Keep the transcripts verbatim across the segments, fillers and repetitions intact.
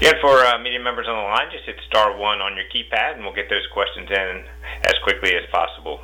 Again, for uh, media members on the line, just hit star one on your keypad, and we'll get those questions in as quickly as possible.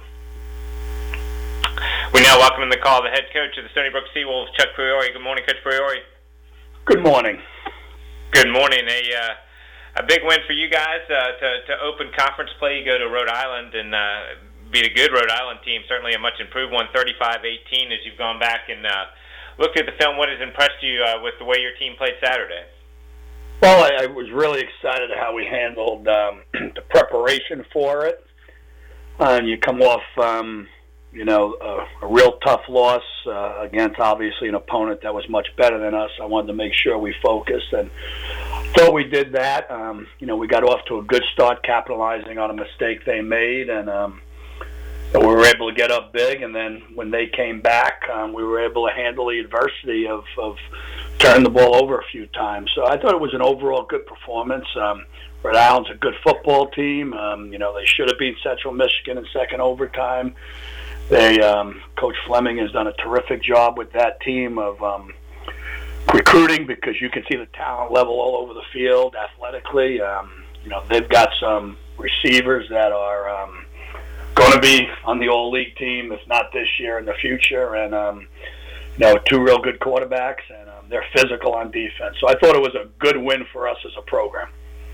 We now welcome in the call the head coach of the Stony Brook Seawolves, Chuck Priore. Good morning, Coach Priore. Good morning. Good morning. A uh, a big win for you guys uh, to to open conference play. You go to Rhode Island and uh, beat a good Rhode Island team, certainly a much improved one, thirty-five eighteen. As you've gone back and uh, looked at the film, what has impressed you uh, with the way your team played Saturday? Well, I, I was really excited how we handled um, the preparation for it. Uh, and you come off, um, you know, a, a real tough loss uh, against obviously an opponent that was much better than us. I wanted to make sure we focused, and thought we did that. Um, you know, we got off to a good start, capitalizing on a mistake they made, and um, we were able to get up big. And then when they came back, um, we were able to handle the adversity of, of turning the ball over a few times. So I thought it was an overall good performance. Um, Rhode Island's a good football team. Um, you know, they should have beat Central Michigan in second overtime. They, um, Coach Fleming has done a terrific job with that team of um, recruiting, because you can see the talent level all over the field athletically. Um, you know, they've got some receivers that are um, going to be on the all-league team, if not this year, in the future. And, um, you know, two real good quarterbacks, and um, they're physical on defense. So I thought it was a good win for us as a program.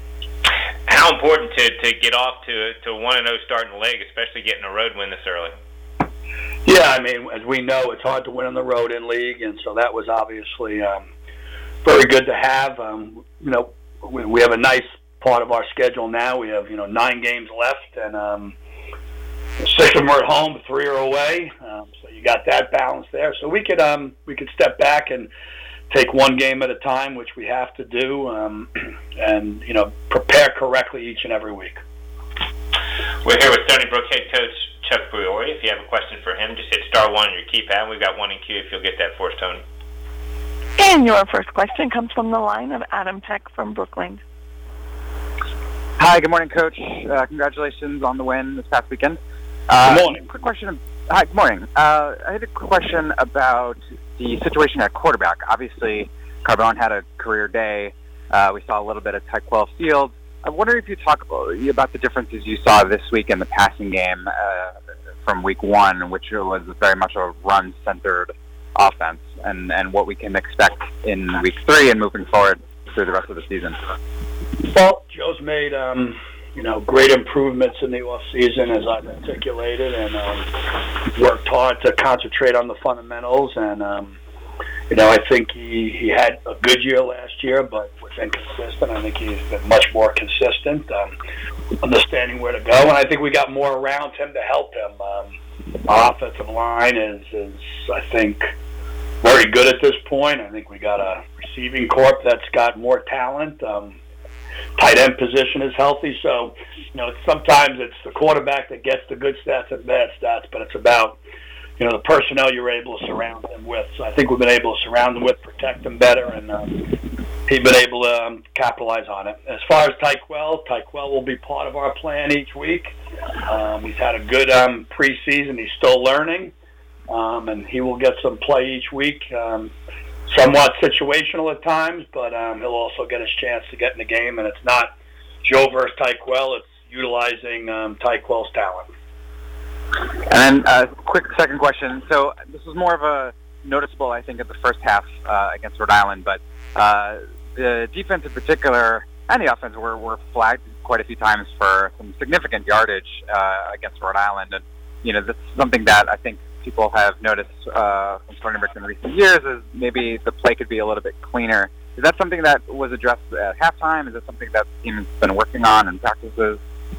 How important to, to get off to to one and oh start in the leg, especially getting a road win this early? Yeah, I mean, as we know, it's hard to win on the road in league, and so that was obviously um, very good to have. Um, you know, we, we have a nice part of our schedule now. We have, you know, nine games left, and um, six of them are at home, three are away. Um, so you got that balance there. So we could um, we could step back and take one game at a time, which we have to do, um, and, you know, prepare correctly each and every week. We're here with Stony Brook head coach Chuck Priore. If you have a question for him, just hit star one on your keypad. We've got one in queue if you'll get that for us, Tony. And your first question comes from the line of Adam Peck from Brookline. Hi, good morning, Coach. Uh, congratulations on the win this past weekend. Uh, good morning. Quick question. Hi, good morning. Uh, I had a quick question about the situation at quarterback. Obviously, Carbone had a career day. Uh, we saw a little bit of Tyquell Fields. I wonder if you talk about the differences you saw this week in the passing game uh, from week one, which was very much a run-centered offense, and, and what we can expect in week three and moving forward through the rest of the season. Well, Joe's made, um, you know, great improvements in the off season, as I've articulated, and um, worked hard to concentrate on the fundamentals. And um, you know, I think he, he had a good year last year, but was inconsistent. I think he's been much more consistent, um, understanding where to go. And I think we got more around him to help him. Um, our offensive line is, is, I think, very good at this point. I think we got a receiving corp that's got more talent. Um, tight end position is healthy. So, you know, sometimes it's the quarterback that gets the good stats and bad stats, but it's about, you know, the personnel you're able to surround them with. So I think we've been able to surround them with, protect them better, and um, he's been able to um, capitalize on it. As far as Tyquell, Tyquell will be part of our plan each week. Um, he's had a good um, preseason. He's still learning, um, and he will get some play each week. Um, somewhat situational at times, but um, he'll also get his chance to get in the game. And it's not Joe versus Tyquell. It's utilizing um, Tyquell's talent. And then a uh, quick second question. So this was more of a noticeable, I think, at the first half uh, against Rhode Island, but uh, the defense in particular and the offense were, were flagged quite a few times for some significant yardage uh, against Rhode Island. And, you know, that's something that I think people have noticed uh, from Stony Brook in recent years is maybe the play could be a little bit cleaner. Is that something that was addressed at halftime? Is that something that the team's been working on in practices?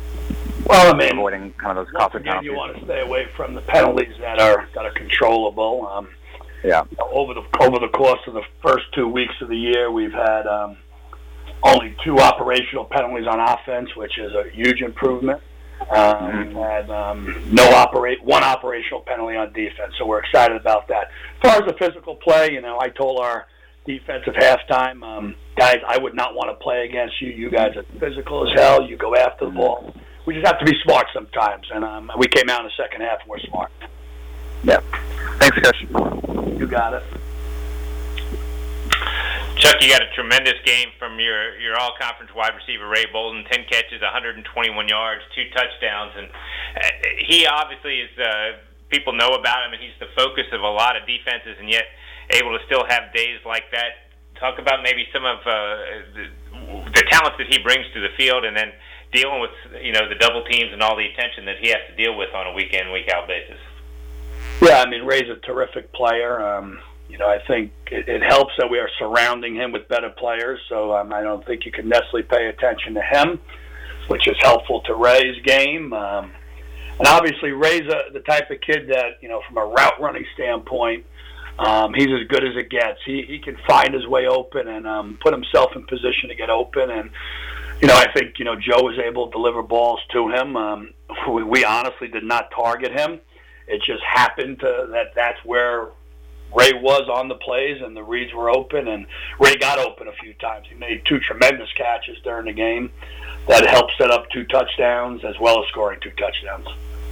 Well, I mean, avoiding kind of those once costly again, penalties. you want to stay away from the penalties that are that are controllable. Um, yeah. Over the over the course of the first two weeks of the year, we've had um, only two operational penalties on offense, which is a huge improvement. Um, Mm-hmm. We've had um, no operate one operational penalty on defense, so we're excited about that. As far as the physical play, you know, I told our defensive halftime, um, guys, I would not want to play against you. You guys are physical as hell. You go after the ball. We just have to be smart sometimes, and um, we came out in the second half and we're smart. Yeah. Thanks, Coach. You got it. Chuck, you got a tremendous game from your, your all-conference wide receiver, Ray Bolden, ten catches, one hundred twenty-one yards, two touchdowns. And uh, he obviously is, uh, people know about him, and he's the focus of a lot of defenses, and yet able to still have days like that. Talk about maybe some of uh, the, the talents that he brings to the field, and then dealing with, you know, the double teams and all the attention that he has to deal with on a week-in, week-out basis. Yeah, I mean, Ray's a terrific player. Um, you know, I think it, it helps that we are surrounding him with better players, so um, I don't think you can necessarily pay attention to him, which is helpful to Ray's game. Um, and obviously, Ray's a, the type of kid that, you know, from a route running standpoint, um, he's as good as it gets. He, he can find his way open and um, put himself in position to get open. And, you know, I think, you know, Joe was able to deliver balls to him. Um, we, we honestly did not target him. It just happened to, that that's where Ray was on the plays, and the reads were open, and Ray got open a few times. He made two tremendous catches during the game that helped set up two touchdowns as well as scoring two touchdowns.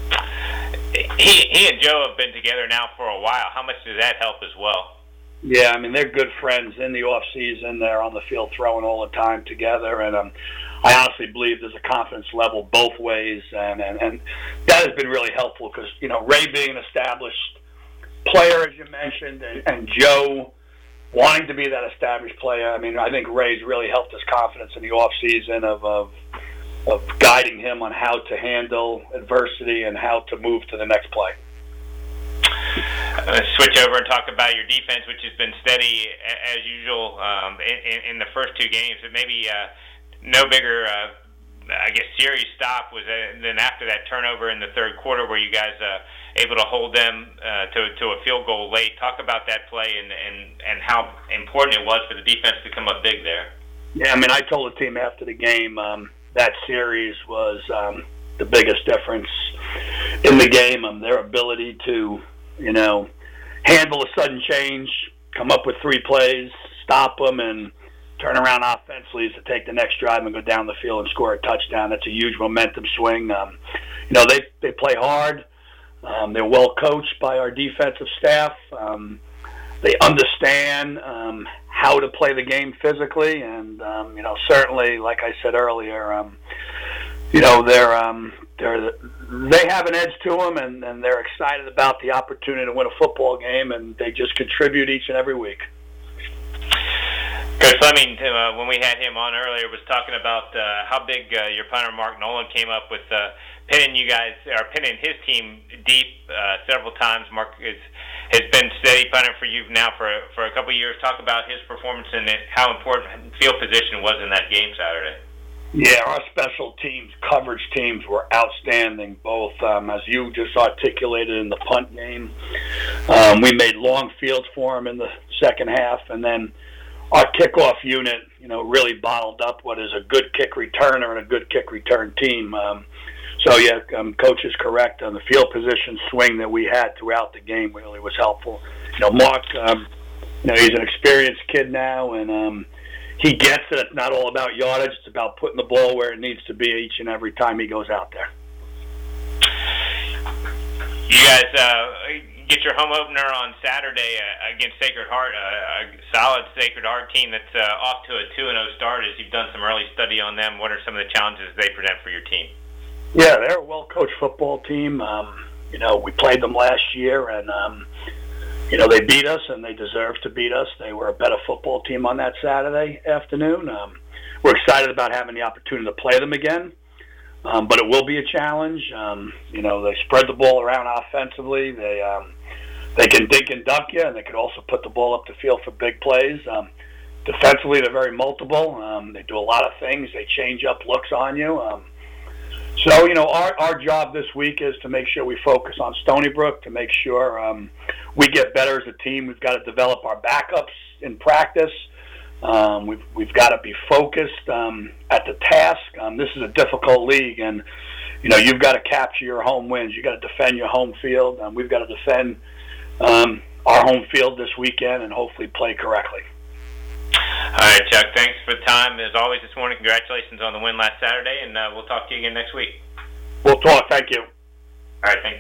He, he and Joe have been together now for a while. How much does that help as well? Yeah, I mean, they're good friends in the off season. They're on the field throwing all the time together, and um, I honestly believe there's a confidence level both ways, and, and, and that has been really helpful because, you know, Ray being an established player, as you mentioned, and, and Joe wanting to be that established player. I mean, I think Ray's really helped his confidence in the off season of, of of guiding him on how to handle adversity and how to move to the next play. I'm going to switch over and talk about your defense, which has been steady as usual um, in, in the first two games. But maybe uh, no bigger, uh, I guess, serious stop was uh, than after that turnover in the third quarter, where you guys uh, able to hold them uh, to to a field goal late. Talk about that play and, and and how important it was for the defense to come up big there. Yeah, I mean, I told the team after the game um, that series was um, the biggest difference in the game. Um, their ability to, you know, handle a sudden change, come up with three plays, stop them, and turn around offensively to take the next drive and go down the field and score a touchdown. That's a huge momentum swing. Um, you know, they they play hard. Um, they're well coached by our defensive staff. Um, they understand um, how to play the game physically, and um, you know, certainly, like I said earlier, um, you know, they're um, they're they have an edge to them, and, and they're excited about the opportunity to win a football game, and they just contribute each and every week. Coach Fleming, uh, when we had him on earlier, was talking about uh, how big uh, your punter Mark Nolan came up with uh, pinning you guys, or pinning his team deep uh, several times. Mark is, has been steady punter for you now for for a couple of years. Talk about his performance and how important field position was in that game Saturday. Yeah, our special teams, coverage teams were outstanding, both, um, as you just articulated in the punt game. Um, we made long fields for them in the second half, and then our kickoff unit, you know, really bottled up what is a good kick returner and a good kick return team. Um, so, yeah, um, Coach is correct on the field position swing that we had throughout the game really was helpful. You know, Mark, um, you know, he's an experienced kid now, and um, he gets that it's not all about yardage. It's about putting the ball where it needs to be each and every time he goes out there. You guys uh, get your home opener on Saturday uh, against Sacred Heart, uh, a solid Sacred Heart team that's uh, off to a two and oh start. As you've done some early study on them, what are some of the challenges they present for your team? Yeah, they're a well-coached football team. Um, you know, we played them last year, and um, you know, they beat us, and they deserve to beat us. They were a better football team on that Saturday afternoon. Um, we're excited about having the opportunity to play them again, um, but it will be a challenge. Um, you know, they spread the ball around offensively. They um, they can dink and dunk you, and they can also put the ball up the field for big plays. Um, defensively, they're very multiple. Um, they do a lot of things. They change up looks on you. Um, So, you know, our, our job this week is to make sure we focus on Stony Brook, to make sure um, we get better as a team. We've got to develop our backups in practice. Um, we've, we've got to be focused um, at the task. Um, this is a difficult league, and, you know, you've got to capture your home wins. You've got to defend your home field, and we've got to defend um, our home field this weekend and hopefully play correctly. All right, Chuck, thanks for the time. As always this morning, congratulations on the win last Saturday, and uh, we'll talk to you again next week. We'll talk. Thank you. All right, thank you.